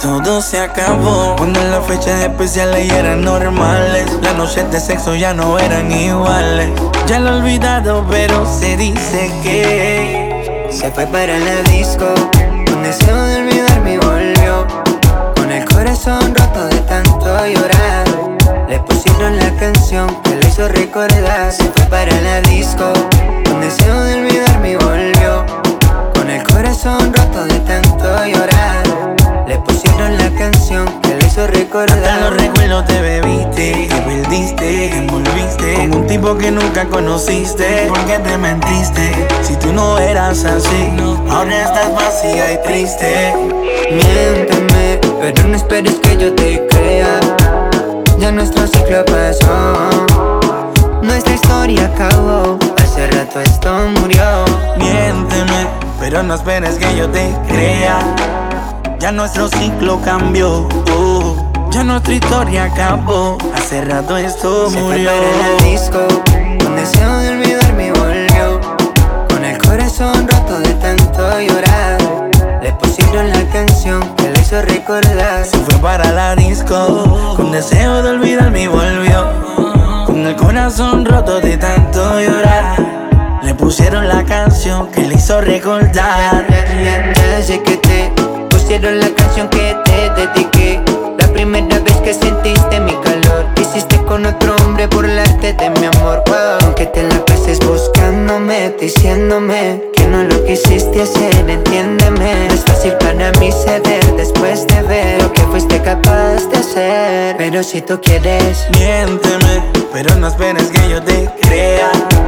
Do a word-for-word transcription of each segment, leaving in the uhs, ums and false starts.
todo se acabó. Cuando las fechas especiales ya eran normales, las noches de sexo ya no eran iguales. Ya lo he olvidado, pero se dice que se fue para la disco, con deseo de olvidarme y volvió, con el corazón roto de tanto llorar. Le pusieron la canción que le hizo recordar. Se fue para la disco, con deseo de olvidarme y volvió, con el corazón roto de tanto llorar. Le pusieron la canción que le hizo recordar. Hasta los recuerdos te bebiste, te perdiste, te envolviste con un tipo que nunca conociste. ¿Por qué te mentiste? Si tú no eras así, ahora estás vacía y triste. Miénteme, pero no esperes que yo te crea. Ya nuestro ciclo pasó, nuestra historia acabó, hace rato esto murió. Miénteme, pero no esperes que yo te crea. Ya nuestro ciclo cambió, oh, ya nuestra historia acabó, hace rato esto se murió. Se fue para la disco, con deseo de olvidarme y volvió, con el corazón roto de tanto llorar. Le pusieron la canción que le hizo recordar. Se fue para la disco, con deseo de olvidarme y volvió, con el corazón roto de tanto llorar. Le pusieron la canción que le hizo recordar. Ya sé que te pusieron la canción que te dediqué, la primera vez que sentiste mi calor. Hiciste con otro hombre burlarte de mi amor, wow. Aunque te la pases buscándome, diciéndome que no lo quisiste hacer, entiéndeme. No es fácil para mí ceder después de ver lo que fuiste capaz de hacer. Pero si tú quieres, miénteme, pero no esperes que yo te crea.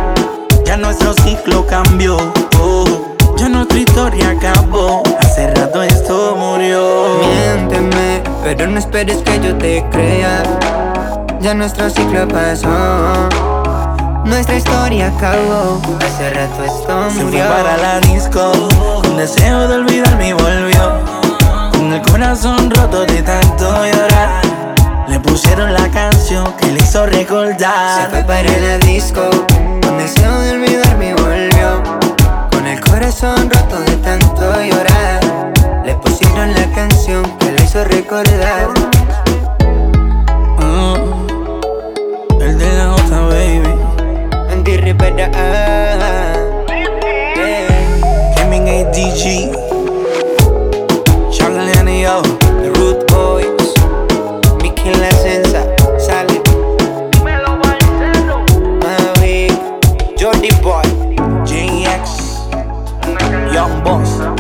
Ya nuestro ciclo cambió, oh, ya nuestra historia acabó, hace rato esto murió. Miénteme, pero no esperes que yo te crea. Ya nuestro ciclo pasó, nuestra historia acabó, hace rato esto murió. Se fue para la disco, con deseo de olvidarme y volvió, con el corazón roto de tanto llorar. Le pusieron la canción que le hizo recordar. Se fue para la disco, con deseo de olvidarme y volvió, con el corazón roto de tanto llorar. Le pusieron la canción que le hizo recordar. mm, El de la J, baby. Andy Rivera, ah, yeah. Kevin A D G, Charlie Yo, The Root Boys, Mickey La Senza, Sale, Mavic, Jordy Boy, J X, Young Boss.